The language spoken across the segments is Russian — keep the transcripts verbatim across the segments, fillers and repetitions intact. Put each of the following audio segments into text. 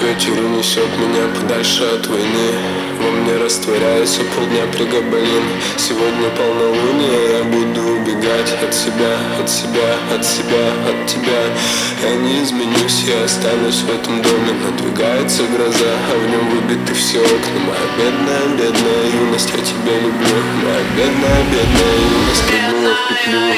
Ветер унесет меня подальше от войны. Во мне растворяется полдня пригабалин. Сегодня полнолуние, я буду убегать от себя, от себя, от себя, от тебя. Я не изменюсь, я останусь в этом доме. Надвигается гроза, а в нем выбиты все окна. Моя бедная, бедная юность, я тебя люблю. Моя бедная, бедная юность, прыгнула в петлю.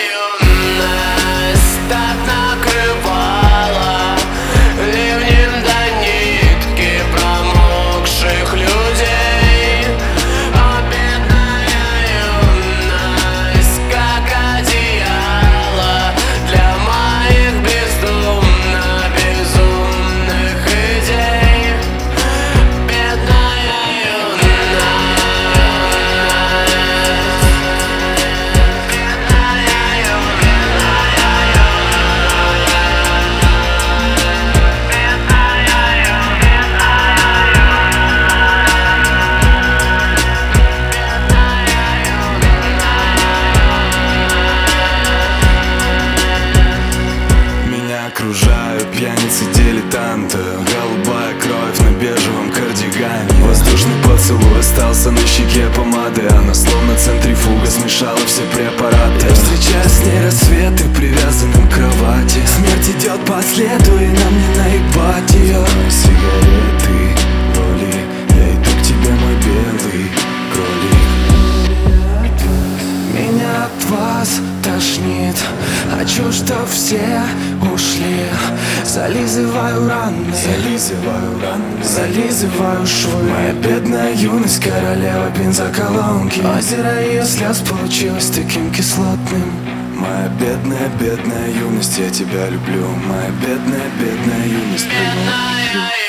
Так накрывала ливнем до нитки промокших людей. О, бедная юность, как одеяло для моих бездумно безумных идей. Бедная юность. Окружают пьяницы, дилетанты. Голубая кровь на бежевом кардигане. Воздушный поцелуй остался на щеке помады. Она словно центрифуга смешала все препараты. Я встречаю с ней рассветы, привязанным к кровати. Смерть идет по следу, и нам не наебать ее. Сигареты, роли, я иду к тебе, мой белый кролик. Меня от вас тошнит, хочу, чтоб все ушли. Зализываю раны, зализываю раны, зализываю швы. Моя бедная юность, королева бензоколонки. Озеро ее слез получилось таким кислотным. Моя бедная, бедная юность, я тебя люблю. Моя бедная, бедная юность, люблю.